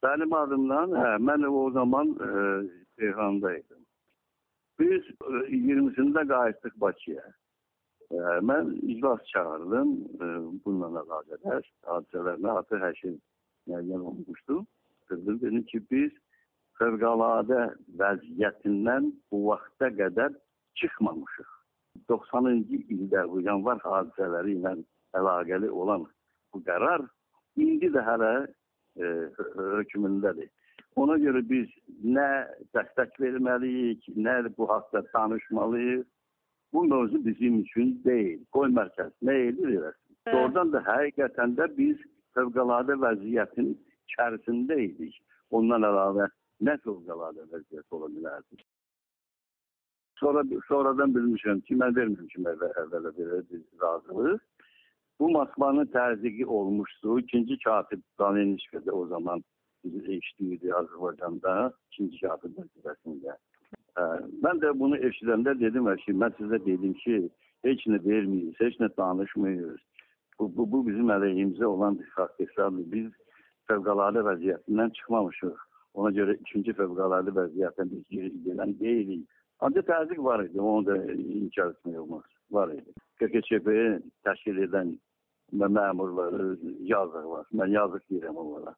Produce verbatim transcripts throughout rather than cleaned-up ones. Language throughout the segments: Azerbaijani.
Benim adımdan, hə, mən o zaman e, Tehran'daydım. Biz e, iyirmisinde qayıtdıq Bakıya. E, mən iclas çağırdım e, bununla əlaqədar. Hadisələrlə artıq hər şey müəyyən olmuşdu. Dedim, dedim ki, biz fövqəladə vəziyyətindən bu vaxta qədər çıxmamışıq. doxsanıncı ildə bu yanvar hadisələri ilə əlaqəli olan bu qərar indi də hələ e, hökmündədir. Ona görə biz nə dəstək verməliyik, nə bu haqda danışmalıyıq. Bu mövzu bizim üçün deyil. Qoy mərkəz nə edir eləsin. Oradan da həqiqətən də biz fövqəladə vəziyyətin içərisində idik. Ondan əlavə nə fövqəladə vəziyyət ola bilərdi. Sonra, sonradan bilmişəm ki, mən vermişim əvvələ bir razılıq. Bu Moskvanın təzyiqi olmuşdu. İkinci katib Danilişkədə o zaman işləyirdi Azərbaycanda. İkinci katib vəzifəsində. Ben de bunu eşidəndə dedim ki, mən sizə dedim ki, heç nə vermiyiz, heç nə danışmıyız. Bu, bu, bu bizim əleyhimizə olan bir haqq hesabdır. Biz fövqəladə vəziyyətindən çıxmamışıq. Ona görə ikinci fövqəladə vəziyyətdən biz gələn deyilik. Ancaq təzyiq var idi, onu da inkar etmək olmaz. Var idi. K K Ç P'yi təşkil edən məmurları yazıq var. Mən yazıq deyirəm onlara.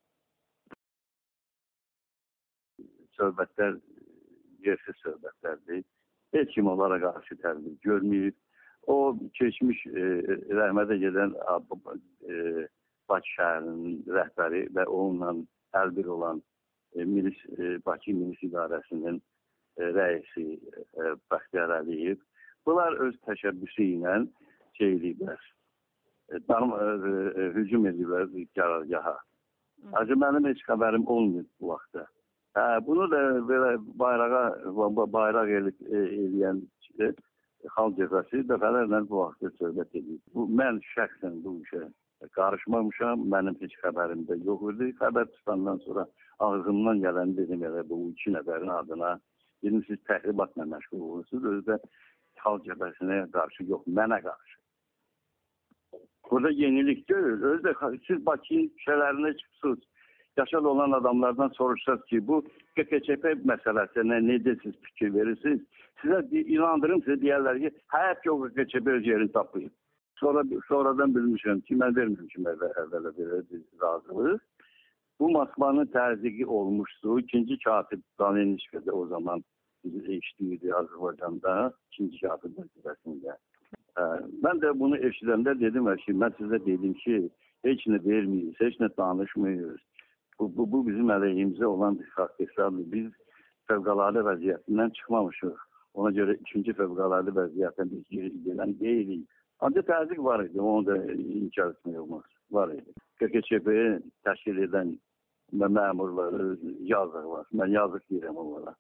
Söhbətlər yersiz söhbətlərdir. Heç kim onlara qarşı tərbiyyə görməyib. O keçmiş e, rəhmətə gedən e, Bakı şəhərinin rəhbəri və onunla əlbir olan e, milis, e, Bakı Milis İdarəsinin e, rəisi e, Bəxtiyar Əliyev. Bunlar öz təşəbbüsü ilə şey ediblər, e, e, hücum ediblər qərargaha. Acı mənim heç xəbərim olmuyor bu vaxtda. Hə, bunu da belə bayrağa, bayraq eləyən e, xalq cəbhəsi dəfələrlə bu vaxtda söhbət edir. Bu, mən şəxsən bu işə qarışmamışam, mənim heç xəbərim də yox idi. Xəbər tutandan sonra ağzımdan gələn dedim elə bu iki nəfərin adına. Dedim, siz təxribatla məşğul olursunuz, özü də xalq cəbhəsinə qarşı yox, mənə qarşı. Burada yenilik görür, özü də siz Bakı şəhərlərinə çıxsınız. Yaşadı olan adamlardan soruşsaq ki, bu K K Ç P məsələsinə necə siz fikir verirsiniz? Sizə inandırım, sizə deyərlər ki, həyat yox K K Ç P öz yerini tapıyıb. Sonra, sonradan bilmişəm ki, mən vermişim əvvələ bir razılıq. Bu Moskvanın təzyiqi olmuşdu. İkinci katib Danilişkədə o zaman işləyirdi Azərbaycanda. İkinci katib vəzifəsində. Mən də bunu eşidəndə dedim ki, mən sizə dedim ki, heç nə vermiyiz, heç nə danışmıyız. Bu, bu, bu bizim əleyhimizə olan bir haqq hesabdır. Biz fövqəladə vəziyyətindən çıxmamışıq. Ona görə ikinci fövqəladə vəziyyətdən biz gələn deyilik. Ancaq təzyiq var idi, onu da inkar etmək olmaz. Var idi. K K Ç P'yi təşkil edən məmurları yazıq var. Mən yazıq deyirəm onlara.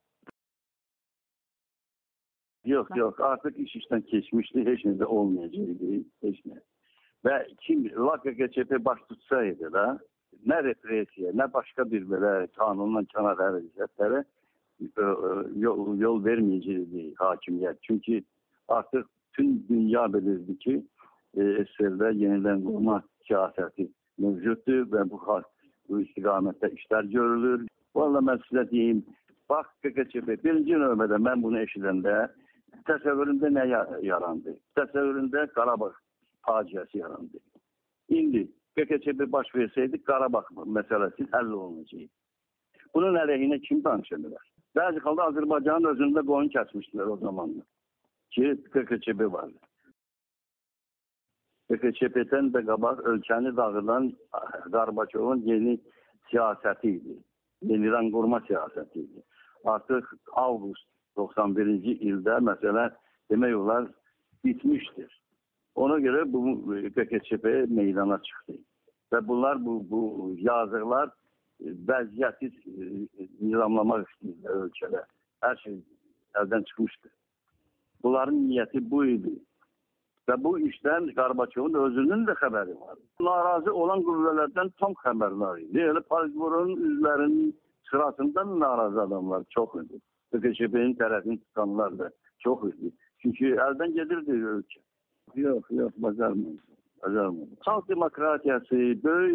Yox, yox, artıq iş işdən keçmişdi, heç nə də olmayacaqdı, heç nə. Və kim, la K K Ç P baş tutsaydı da, nə represiya, nə başqa bir belə qanundan kənar hərəkətlərə yol, yol verməyəcəkdi hakimiyyət. Çünki artıq bütün dünya bilirdi ki, S S R-də yenidən qurma siyasəti mövcuddur və bu, bu istiqamətdə işlər görülür. Valla mən sizə deyim, bax K K Ç P, birinci növbədə mən bunu eşidəndə təsəvvüründə nə yarandı? Təsəvvüründə Qarabağ faciəsi yarandı. İndi K K Ç P baş versəydi, Qarabağ məsələsi həll olunacaq. Bunun əleyhinə kim danışa bilər? Bəzi halda Azərbaycanın özündə qoyun kəsmişdilər o zamanlar ki, K K Ç P vardı. K K Ç P'dən də qabaq ölkəni dağıdan Qarbaçovun yeni siyasəti idi. Yenidən qurma siyasəti idi. Artıq avqust doxsan birinci ildə məsələ demək olar bitmişdir. Ona görə bu K K Ç P meydana çıxdı. Və bunlar, bu, bu yazıqlar vəziyyəti nizamlamaq istəyirlər ölkədə. Hər şey əldən çıxmışdır. Bunların niyyəti bu idi. Və bu işdən Qarbaçovun özünün də xəbəri var. Narazı olan qüvvələrdən tam xəbərlər idi. Elə Politburonun üzvlərinin sırasından narazı adamlar çox idi. K K Ç P'nin tərəfini tutanlar da çox idi. Çünki əldən gedirdi ölkə. Yox, yox, bacarmıyor. Bacarmıyor. Xalq demokratiyası böyük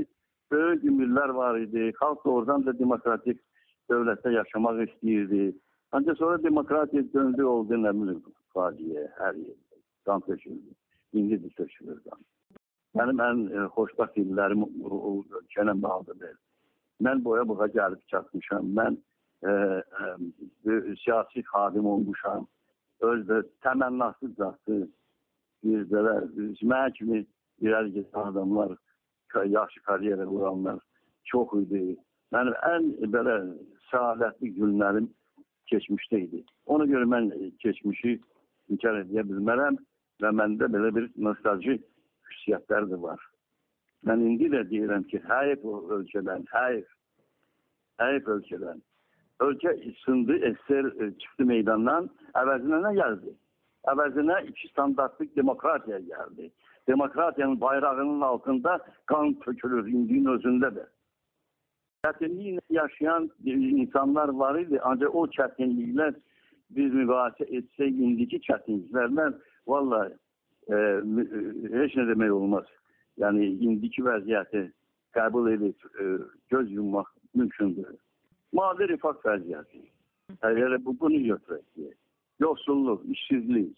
böyük ümidlər var idi. Xalq oradan da demokratik dövlətdə yaşamaq istəyirdi. Ancaq sonra demokratiya döndü, oldu, nə bilim, faciə, hər yerdə. Qan töküldü. İndi də tökülür qan. Mənim ən e, xoşbaxt illərim o ölkənə bağlıdır. Mən boya buğa gəlib çatmışam. Mən e, e, siyasi xadim olmuşam. Özdə təmənnasız zatı bir belə mənə kimi irəli gedən adamlar, yaxşı karyera quranlar çox idi. Mənim ən belə səadətli günlərim keçmişdə idi. Ona görə mən keçmişi inkar edə bilmərəm və məndə belə bir nostalji xüsusiyyətlər də var. Mən indi də deyirəm ki, həyif o ölkədən, həyif, həyif ölkədən. Ölkə sındı, S S R çıxdı meydandan, əvəzinə nə gəldi? Əvəzinə iki standartlıq demokratiya gəldi. Demokratiyanın bayrağının altında qan tökülür, indinin özündə də. Çətinliklə yaşayan insanlar var idi, ancaq o çətinliklər biz mübahisə etsək, indiki çətinliklərlə vallahi e, heç nə demək olmaz. Yəni, indiki vəziyyəti qəbul edib, e, göz yummaq mümkündür. Maddi rifah vəziyyəti. Əgər bu, bunu götürək deyək. Yoxsulluq, işsizlik.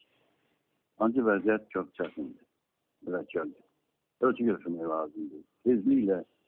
Ancaq vəziyyət çox çətindir. Mürəkkəbdir. Ölçü götürmək lazımdır. Tezliklə